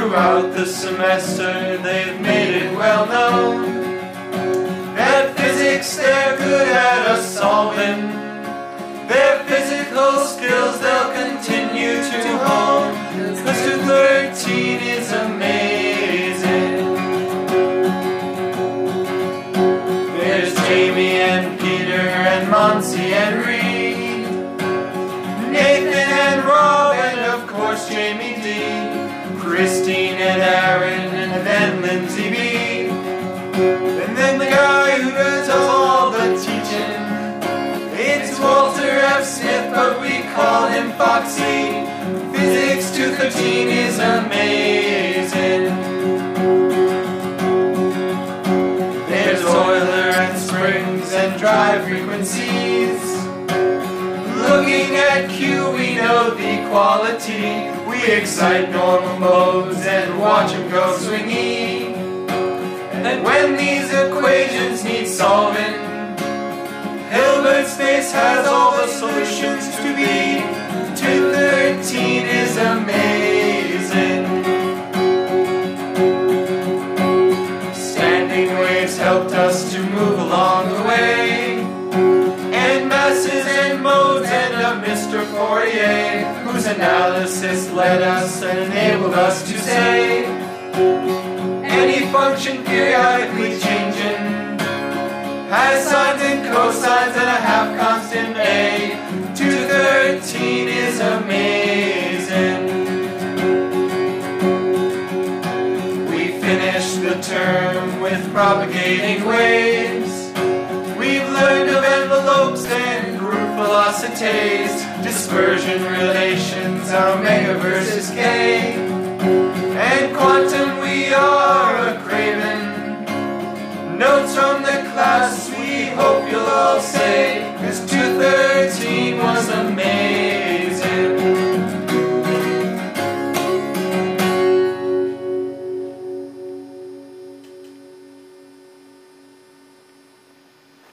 Throughout the semester they've made it well known that physics they're good at solving. Their physical skills they'll continue to hone, 'cause 213 is amazing. There's Jamie and Peter and Monsi and Reed, Nathan and Rob and of course Jamie D, Christine and Aaron and then Lindsay B, and then the guy who does all the teaching. It's Walter F. Smith, but we call him Foxy. Physics 213 is amazing. There's Euler and springs and drive frequencies. Looking at Q, we know the quality. We excite normal modes and watch them go swingy. And when these equations need solving, Hilbert space has all the solutions to be. 213 is amazing. Standing waves helped us to move along the way, and masses and modes and a Mr. Fourier, whose analysis led us and enabled us to say any function periodically changing has sines and cosines and a half constant A. 213 is amazing. We finished the term with propagating waves. We've learned of envelopes and group velocities, dispersion relations, omega versus K, and quantum we are a craven. Notes from the class we hope you'll all say.